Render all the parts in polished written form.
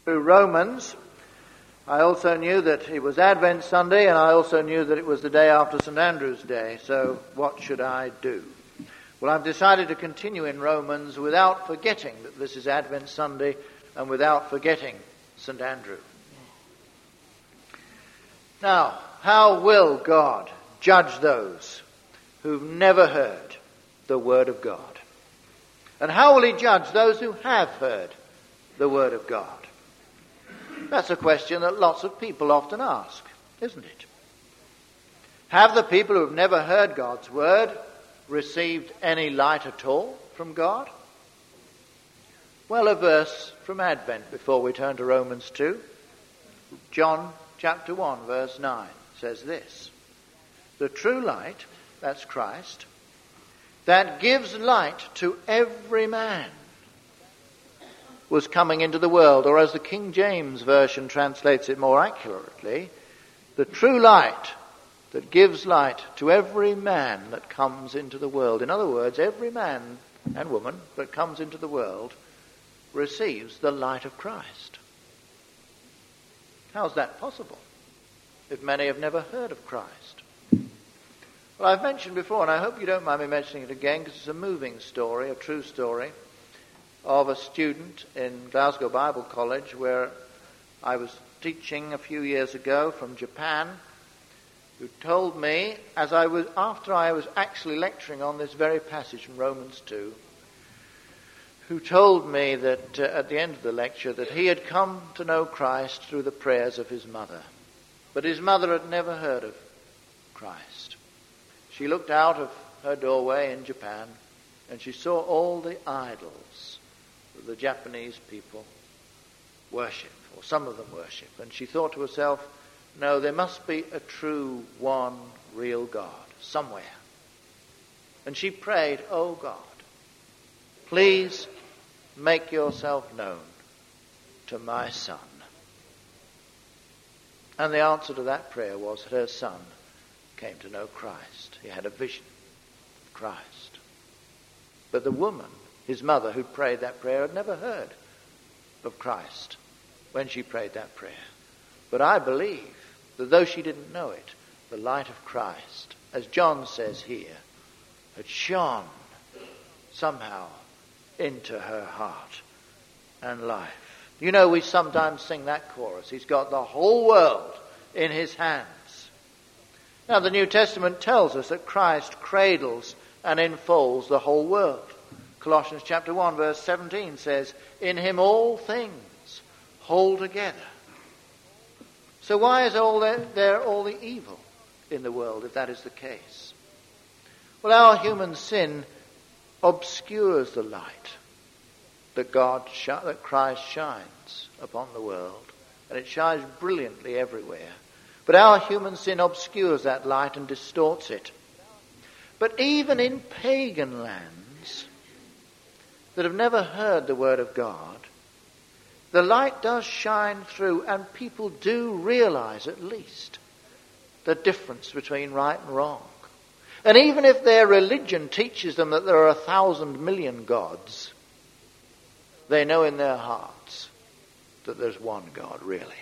Through Romans, I also knew that it was Advent Sunday, and I also knew that it was the day after St. Andrew's Day. So what should I do? Well, I've decided to continue in Romans without forgetting that this is Advent Sunday and without forgetting St. Andrew. Now, how will God judge those who've never heard the Word of God? And how will He judge those who have heard the Word of God? That's a question that lots of people often ask, isn't it? Have the people who have never heard God's Word received any light at all from God? Well, a verse from Advent before we turn to Romans 2. John chapter 1, verse 9 says this: "The true light," that's Christ, "that gives light to every man, was coming into the world," or as the King James Version translates it more accurately, "the true light that gives light to every man that comes into the world." In other words, every man and woman that comes into the world receives the light of Christ. How's that possible if many have never heard of Christ? Well, I've mentioned before, and I hope you don't mind me mentioning it again, because it's a moving story, a true story, of a student in Glasgow Bible College where I was teaching a few years ago from Japan, who told me, after I was actually lecturing on this very passage in Romans 2, who told me that at the end of the lecture that he had come to know Christ through the prayers of his mother. But his mother had never heard of Christ. She looked out of her doorway in Japan and she saw all the idols that the Japanese people worship, or some of them worship. And she thought to herself, no, there must be a true, one, real God somewhere. And she prayed, "Oh God, please make yourself known to my son." And the answer to that prayer was that her son came to know Christ. He had a vision of Christ. But the woman, his mother, who prayed that prayer, had never heard of Christ when she prayed that prayer. But I believe that though she didn't know it, the light of Christ, as John says here, had shone somehow into her heart and life. You know, we sometimes sing that chorus, "He's got the whole world in his hands." Now, the New Testament tells us that Christ cradles and enfolds the whole world. Colossians chapter 1, verse 17 says, "In him all things hold together." So why is all the evil in the world, if that is the case? Well, our human sin obscures the light that Christ shines upon the world, and it shines brilliantly everywhere. But our human sin obscures that light and distorts it. But even in pagan lands that have never heard the word of God, the light does shine through, and people do realize at least the difference between right and wrong. And even if their religion teaches them that there are 1,000 million gods, they know in their hearts that there's one God, really.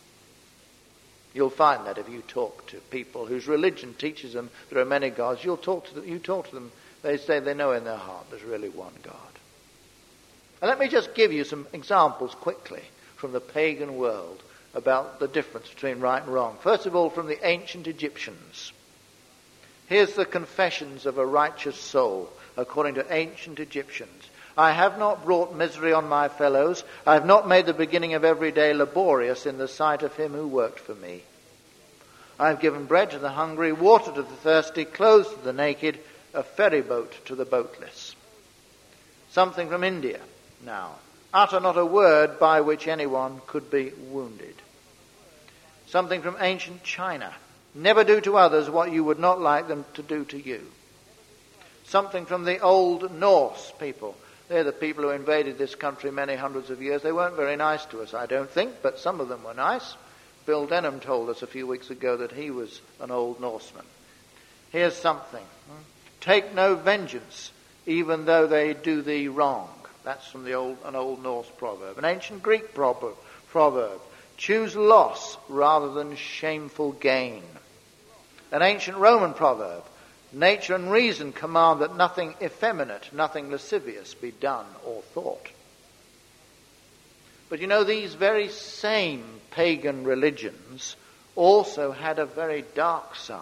You'll find that if you talk to people whose religion teaches them there are many gods, you talk to them, they say they know in their heart there's really one God. And let me just give you some examples quickly from the pagan world about the difference between right and wrong. First of all, from the ancient Egyptians. Here's the confessions of a righteous soul, according to ancient Egyptians. "I have not brought misery on my fellows. I have not made the beginning of every day laborious in the sight of him who worked for me. I have given bread to the hungry, water to the thirsty, clothes to the naked, a ferry boat to the boatless." Something from India now. "Utter not a word by which anyone could be wounded." Something from ancient China. "Never do to others what you would not like them to do to you." Something from the old Norse people. They're the people who invaded this country many hundreds of years. They weren't very nice to us, I don't think, but some of them were nice. Bill Denham told us a few weeks ago that he was an old Norseman. Here's something. "Take no vengeance, even though they do thee wrong." That's from an old Norse proverb. An ancient Greek proverb proverb. Choose loss rather than shameful gain. An ancient Roman proverb. Nature and reason command that nothing effeminate, nothing lascivious be done or thought. But you know, these very same pagan religions also had a very dark side.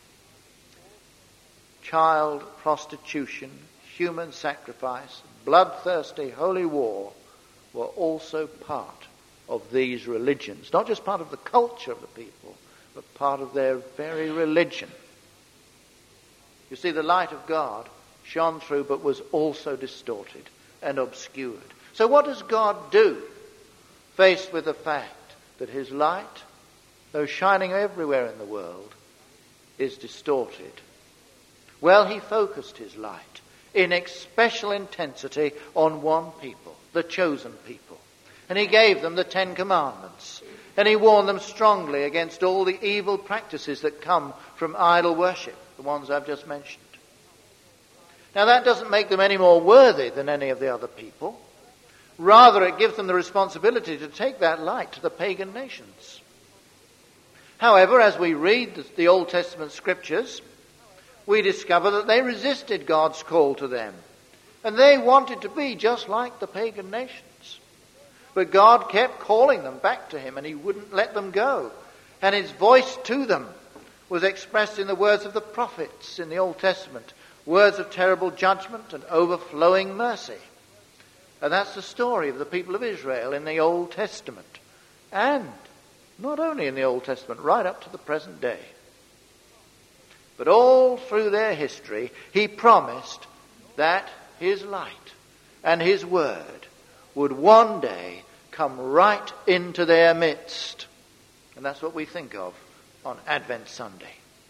Child prostitution, human sacrifice, bloodthirsty holy war were also part of these religions. Not just part of the culture of the people, but part of their very religion. You see, the light of God shone through but was also distorted and obscured. So what does God do faced with the fact that his light, though shining everywhere in the world, is distorted? Well, he focused his light in special intensity on one people, the chosen people. And he gave them the 10 Commandments. And he warned them strongly against all the evil practices that come from idol worship, the ones I've just mentioned. Now, that doesn't make them any more worthy than any of the other people. Rather, it gives them the responsibility to take that light to the pagan nations. However, as we read the Old Testament scriptures, we discover that they resisted God's call to them. And they wanted to be just like the pagan nations. But God kept calling them back to him, and he wouldn't let them go. And his voice to them was expressed in the words of the prophets in the Old Testament, words of terrible judgment and overflowing mercy. And that's the story of the people of Israel in the Old Testament. And not only in the Old Testament, right up to the present day. But all through their history, he promised that his light and his word would one day come right into their midst. And that's what we think of on Advent Sunday.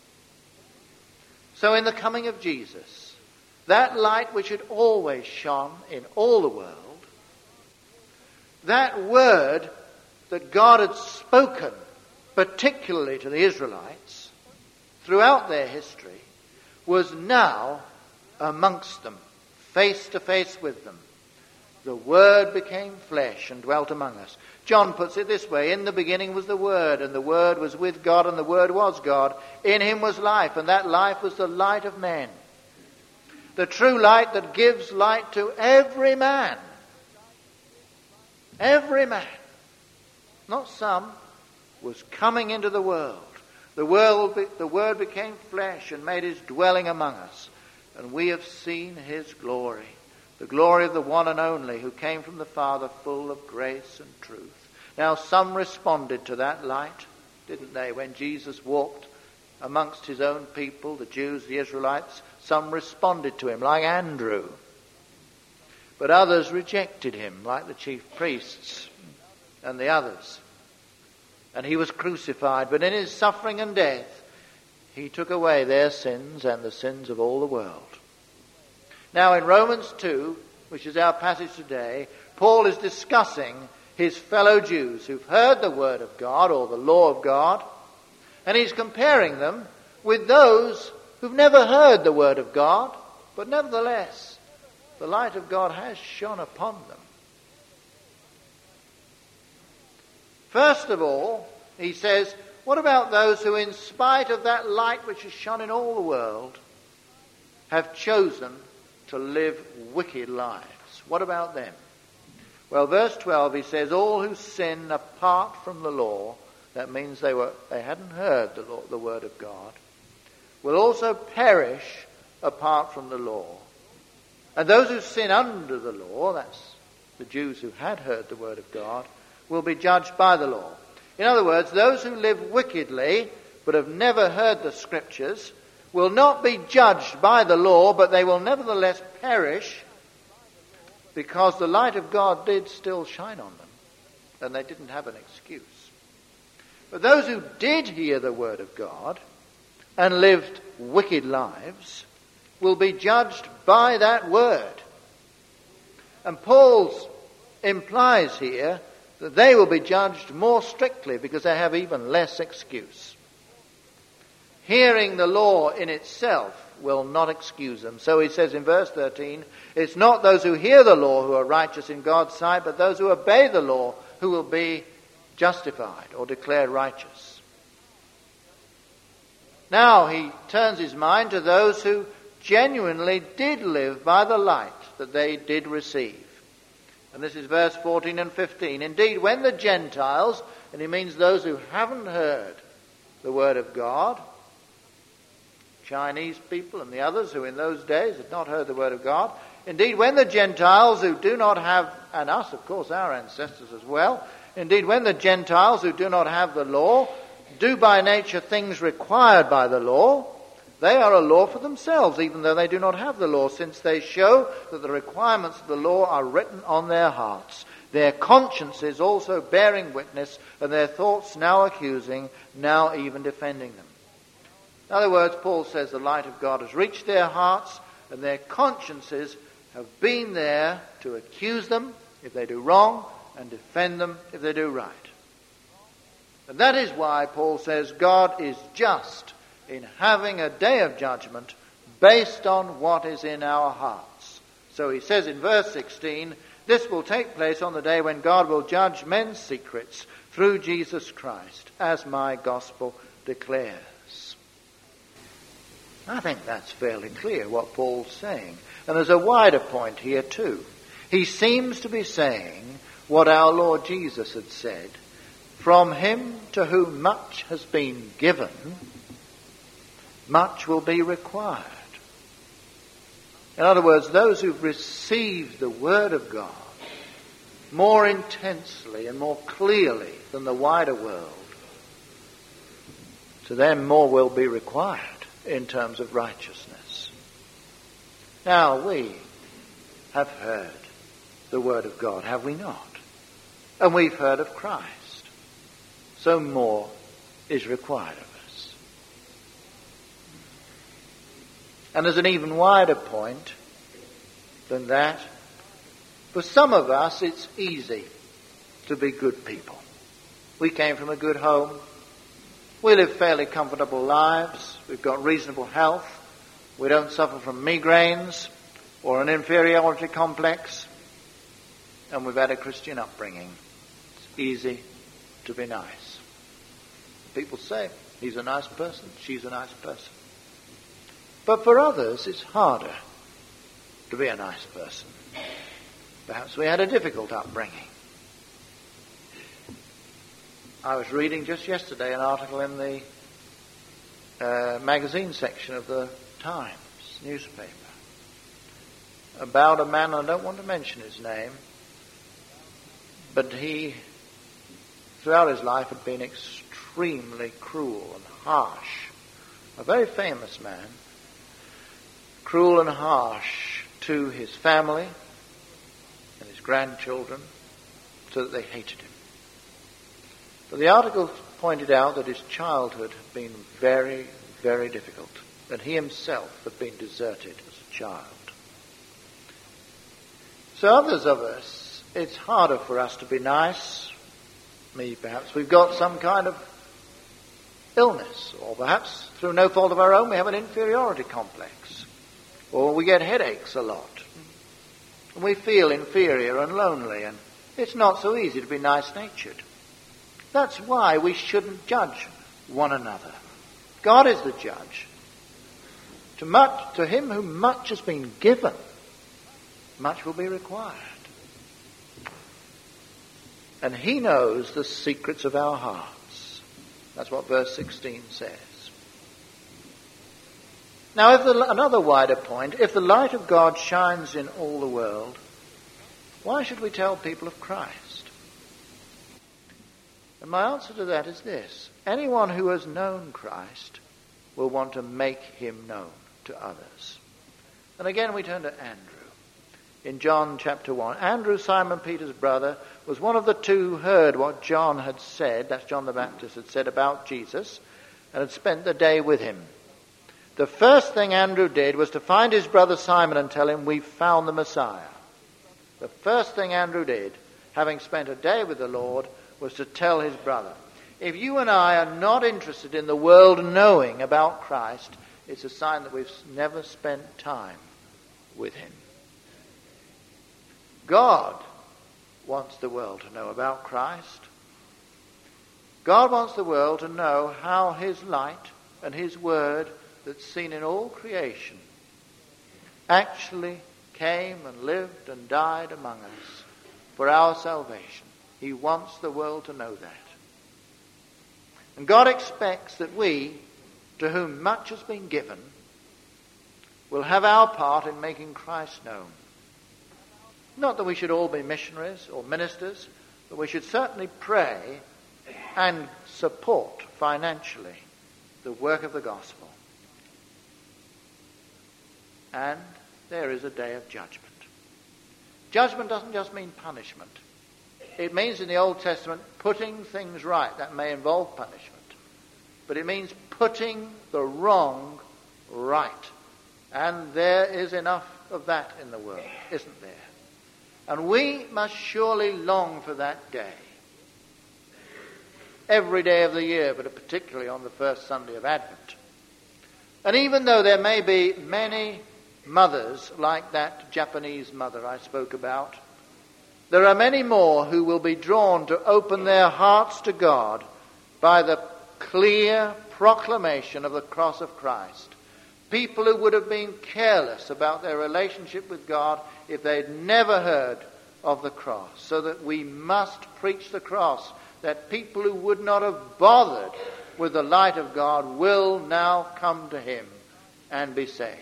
So in the coming of Jesus, that light which had always shone in all the world, that word that God had spoken particularly to the Israelites throughout their history, was now amongst them, face to face with them. The Word became flesh and dwelt among us. John puts it this way: in the beginning was the Word, and the Word was with God, and the Word was God. In him was life, and that life was the light of men. The true light that gives light to every man. Every man, not some, was coming into the world. The Word became flesh and made his dwelling among us. And we have seen his glory. The glory of the one and only who came from the Father, full of grace and truth. Now some responded to that light, didn't they? When Jesus walked amongst his own people, the Jews, the Israelites, some responded to him, like Andrew. But others rejected him, like the chief priests and the others. And he was crucified, but in his suffering and death, he took away their sins and the sins of all the world. Now in Romans 2, which is our passage today, Paul is discussing his fellow Jews who've heard the word of God or the law of God, and he's comparing them with those who've never heard the word of God, but nevertheless, the light of God has shone upon them. First of all, he says, what about those who, in spite of that light which has shone in all the world, have chosen to live wicked lives? What about them? Well, verse 12, he says, all who sin apart from the law, that means they hadn't heard the word of God, will also perish apart from the law. And those who sin under the law, that's the Jews who had heard the word of God, will be judged by the law. In other words, those who live wickedly but have never heard the scriptures will not be judged by the law, but they will nevertheless perish because the light of God did still shine on them and they didn't have an excuse. But those who did hear the word of God and lived wicked lives will be judged by that word. And Paul implies here that they will be judged more strictly because they have even less excuse. Hearing the law in itself will not excuse them. So he says in verse 13, it's not those who hear the law who are righteous in God's sight, but those who obey the law who will be justified or declared righteous. Now he turns his mind to those who genuinely did live by the light that they did receive. And this is verse 14 and 15. Indeed, when the Gentiles, and he means those who haven't heard the word of God, Chinese people and the others who in those days had not heard the word of God, indeed, when the Gentiles who do not have, and us, of course, our ancestors as well, indeed, when the Gentiles who do not have the law do by nature things required by the law, they are a law for themselves, even though they do not have the law, since they show that the requirements of the law are written on their hearts, their consciences also bearing witness, and their thoughts now accusing, now even defending them. In other words, Paul says the light of God has reached their hearts, and their consciences have been there to accuse them if they do wrong, and defend them if they do right. And that is why Paul says God is just in having a day of judgment based on what is in our hearts. So he says in verse 16, this will take place on the day when God will judge men's secrets through Jesus Christ, as my gospel declares. I think that's fairly clear what Paul's saying. And there's a wider point here too. He seems to be saying what our Lord Jesus had said, from him to whom much has been given, much will be required. In other words, those who've received the Word of God more intensely and more clearly than the wider world, to them more will be required in terms of righteousness. Now, we have heard the Word of God, have we not? And we've heard of Christ. So more is required of us. And there's an even wider point than that. For some of us, it's easy to be good people. We came from a good home. We live fairly comfortable lives. We've got reasonable health. We don't suffer from migraines or an inferiority complex. And we've had a Christian upbringing. It's easy to be nice. People say, he's a nice person, she's a nice person. But for others, it's harder to be a nice person. Perhaps we had a difficult upbringing. I was reading just yesterday an article in the magazine section of the Times newspaper about a man, I don't want to mention his name, but he, throughout his life, had been extremely cruel and harsh. A very famous man, cruel and harsh to his family and his grandchildren, so that they hated him. But the article pointed out that his childhood had been very, very difficult, and he himself had been deserted as a child. So others of us, it's harder for us to be nice. Me, perhaps. We've got some kind of illness, or perhaps through no fault of our own we have an inferiority complex, or we get headaches a lot, and we feel inferior and lonely, and it's not so easy to be nice-natured. That's why we shouldn't judge one another. God is the judge. To him whom much has been given, much will be required. And he knows the secrets of our hearts. That's what verse 16 says. Now, another wider point, if the light of God shines in all the world, why should we tell people of Christ? And my answer to that is this. Anyone who has known Christ will want to make him known to others. And again we turn to Andrew. In John chapter 1, Andrew, Simon Peter's brother, was one of the two who heard what John had said, that's John the Baptist had said about Jesus, and had spent the day with him. The first thing Andrew did was to find his brother Simon and tell him, we've found the Messiah. The first thing Andrew did, having spent a day with the Lord, was to tell his brother. If you and I are not interested in the world knowing about Christ, it's a sign that we've never spent time with him. God wants the world to know about Christ. God wants the world to know how his light and his word that's seen in all creation actually came and lived and died among us for our salvation. He wants the world to know that. And God expects that we, to whom much has been given, will have our part in making Christ known. Not that we should all be missionaries or ministers, but we should certainly pray and support financially the work of the gospel. And there is a day of judgment. Judgment doesn't just mean punishment. It means in the Old Testament putting things right. That may involve punishment. But it means putting the wrong right. And there is enough of that in the world, isn't there? And we must surely long for that day. Every day of the year, but particularly on the first Sunday of Advent. And even though there may be many mothers like that Japanese mother I spoke about, there are many more who will be drawn to open their hearts to God by the clear proclamation of the cross of Christ. People who would have been careless about their relationship with God if they'd never heard of the cross. So that we must preach the cross, that people who would not have bothered with the light of God will now come to him and be saved.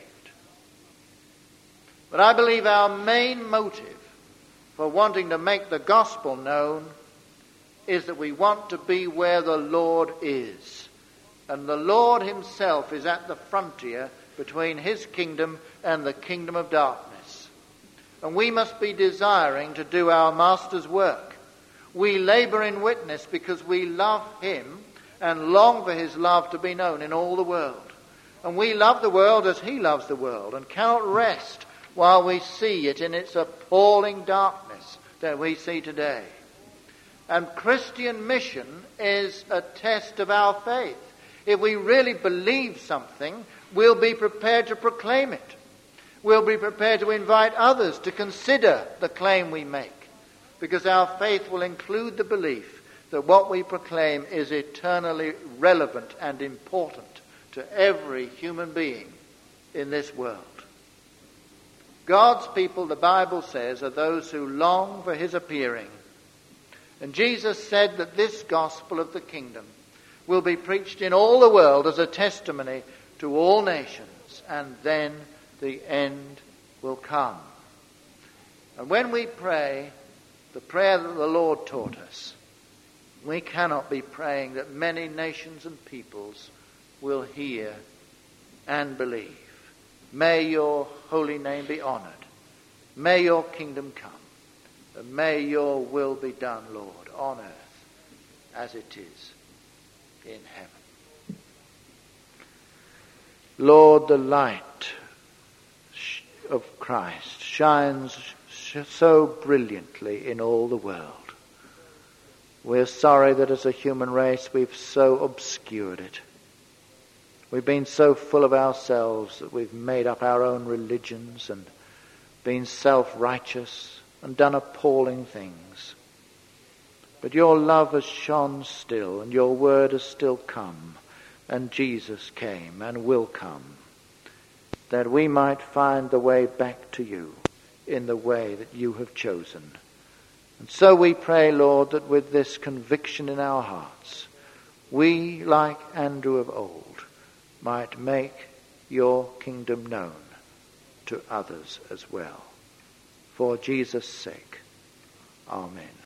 But I believe our main motive for wanting to make the gospel known is that we want to be where the Lord is. And the Lord himself is at the frontier between his kingdom and the kingdom of darkness. And we must be desiring to do our Master's work. We labor in witness because we love him and long for his love to be known in all the world. And we love the world as he loves the world and cannot rest while we see it in its appalling darkness that we see today. And Christian mission is a test of our faith. If we really believe something, we'll be prepared to proclaim it. We'll be prepared to invite others to consider the claim we make, because our faith will include the belief that what we proclaim is eternally relevant and important to every human being in this world. God's people, the Bible says, are those who long for his appearing. And Jesus said that this gospel of the kingdom will be preached in all the world as a testimony to all nations, and then the end will come. And when we pray the prayer that the Lord taught us, we cannot be praying that many nations and peoples will hear and believe. May your holy name be honored. May your kingdom come. And may your will be done, Lord, on earth as it is in heaven. Lord, the light of Christ shines so brilliantly in all the world. We're sorry that as a human race we've so obscured it. We've been so full of ourselves that we've made up our own religions and been self-righteous and done appalling things. But your love has shone still, and your word has still come, and Jesus came and will come, that we might find the way back to you in the way that you have chosen. And so we pray, Lord, that with this conviction in our hearts, we, like Andrew of old, might make your kingdom known to others as well. For Jesus' sake. Amen.